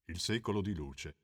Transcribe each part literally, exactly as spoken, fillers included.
Il secolo di luce.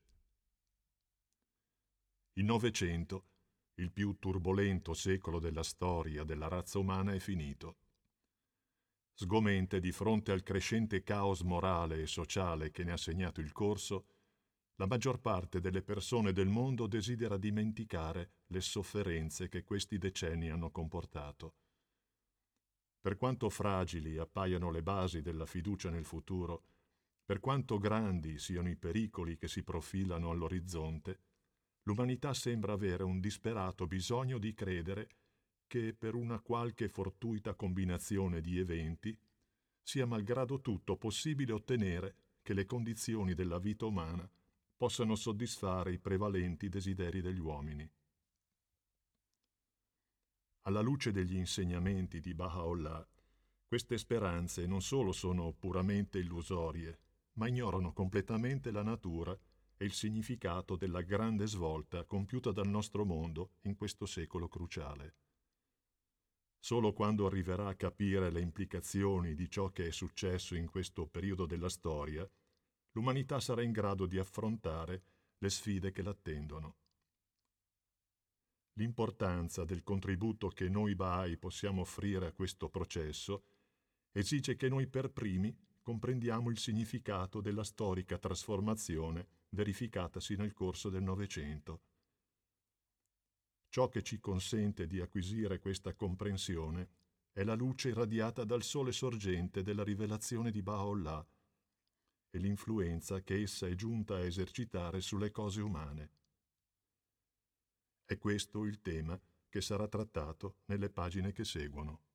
Il Novecento, il più turbolento secolo della storia della razza umana, è finito. Sgomente di fronte al crescente caos morale e sociale che ne ha segnato il corso, la maggior parte delle persone del mondo desidera dimenticare le sofferenze che questi decenni hanno comportato. Per quanto fragili appaiano le basi della fiducia nel futuro, per quanto grandi siano i pericoli che si profilano all'orizzonte, l'umanità sembra avere un disperato bisogno di credere che, per una qualche fortuita combinazione di eventi, sia malgrado tutto possibile ottenere che le condizioni della vita umana possano soddisfare i prevalenti desideri degli uomini. Alla luce degli insegnamenti di Baha'u'llah, queste speranze non solo sono puramente illusorie, ma ignorano completamente la natura e il significato della grande svolta compiuta dal nostro mondo in questo secolo cruciale. Solo quando arriverà a capire le implicazioni di ciò che è successo in questo periodo della storia, l'umanità sarà in grado di affrontare le sfide che l'attendono. L'importanza del contributo che noi Bahai possiamo offrire a questo processo esige che noi per primi comprendiamo il significato della storica trasformazione verificatasi nel corso del Novecento. Ciò che ci consente di acquisire questa comprensione è la luce irradiata dal sole sorgente della rivelazione di Baha'u'llah e l'influenza che essa è giunta a esercitare sulle cose umane. È questo il tema che sarà trattato nelle pagine che seguono.